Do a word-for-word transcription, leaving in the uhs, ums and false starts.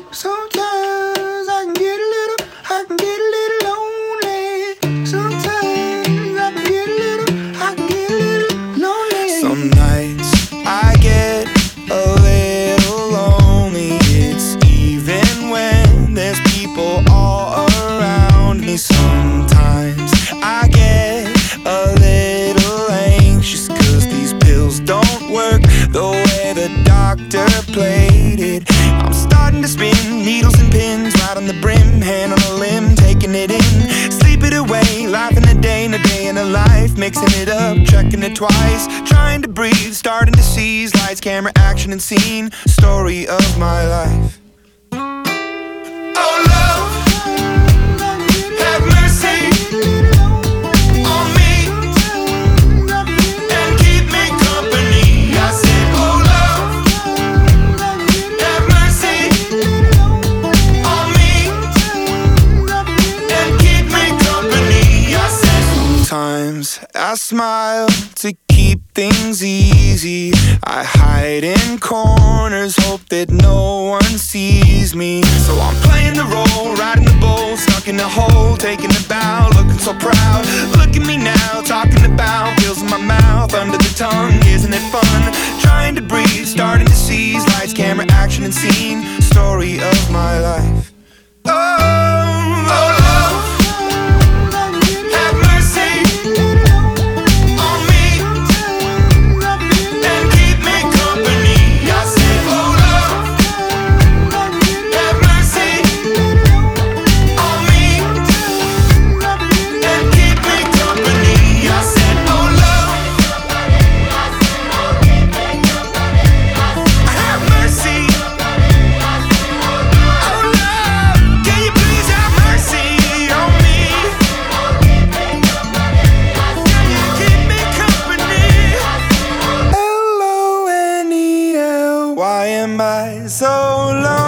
Sometimes I can get a little, I can get a little lonely. Sometimes I can get a little, I can get a little lonely. Some nights I get a little lonely. It's even when there's people all around me. Sometimes I get a little anxious, cause these pills don't work the way the doctor played it. I'm starting to spin needles and pins right on the brim, hand on a limb, taking it in, sleep it away, life in a day and a day in a life, mixing it up, checking it twice, trying to breathe, starting to seize lights, camera, action and scene, story of my life. Oh love, have mercy on me and keep me company. I said, oh love, have mercy on me and keep me company. I said, sometimes I smile to keep things easy. I hide in corners, hope that no one sees me. So I'm playing the role, riding the bull, stuck in a hole, taking a bow, looking so proud. Look at me now, talking about pills in my mouth, under the tongue, isn't it fun? Trying to breathe, starting to seize lights, camera, action and scene, story of my life. Oh, oh love, have mercy on me and keep me company. I said, oh love, have mercy on me and keep me company. I said, oh love, have mercy. Oh love, can you please have mercy on me? Keep me company. L O N E L, why am I so lonely?